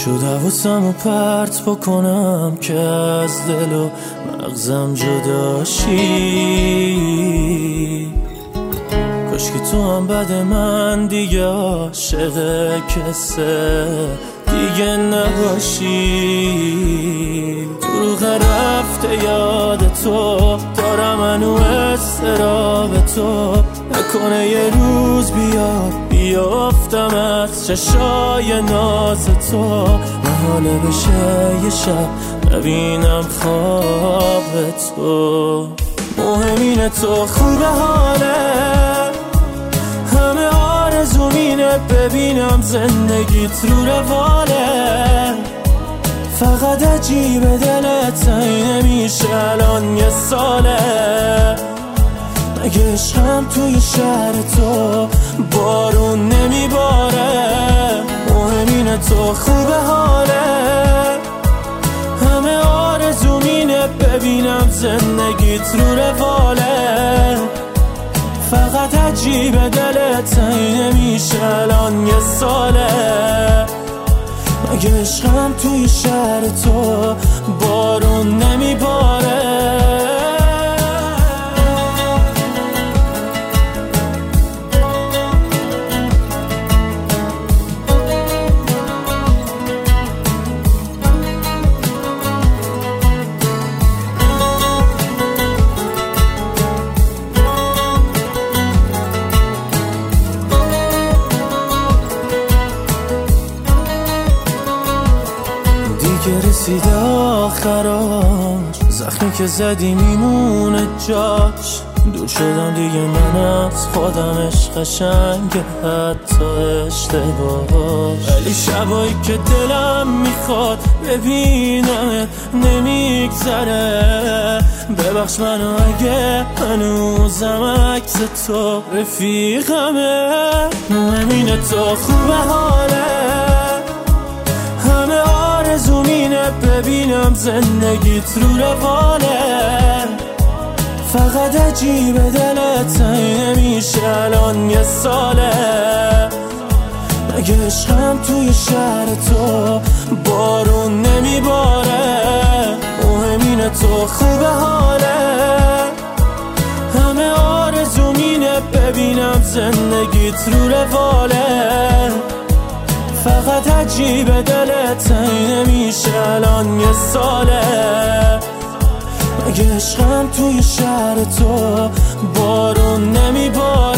شد حواسمو پرت بکنم که از دل و مغزم جداشی. کاشکی تو هم بد من دیگه عاشق کسه دیگه نباشی. دروغ رفته یاد تو دارم منو استراب تو، نکنه یه روز بیاد بیافتم از چشای ناز تو. محاله بشه یه شب نبینم خواب تو. مهم اینه تو خوبه حاله، همه آرزوم اینه ببینم زندگیت رو رواله. فقط عجیبه دلت تنگ نمیشه الان یه ساله. مگه عشقم توی شهر تو بارون نمیباره؟ مهم اینه تو خوبه حاله، همه آرزوم اینه ببینم زندگیت رو رواله. فقط عجیبه دلت تنگ نمیشه الان یه ساله. مگه عشقم توی شهر تو بارون نمیباره؟ که رسیده آخراش، زخمی که زدی میمونه جاش. دور شدم دیگه من از خودمش قشنگه حتی اشتباهاش. ولی شبایی که دلم میخواد ببینمت نمیگذره. ببخش منو اگه هنوزم عکس تو رفیقمه. مهم اینه تو خوبه حاله، همه آرزوم اینه ببینم زندگیت رو رواله. فقط عجیبه دلت تنگ نمیشه الان یه ساله. مگه عشقم توی شهر تو بارون نمیباره؟ مهم اینه تو خوبه حاله، همه آرزوم اینه ببینم زندگیت رو رواله. فقط عجیبه دلت تنگ نمیشه الان یه ساله. مگه عشقم توی شهر تو بارون نمیباره؟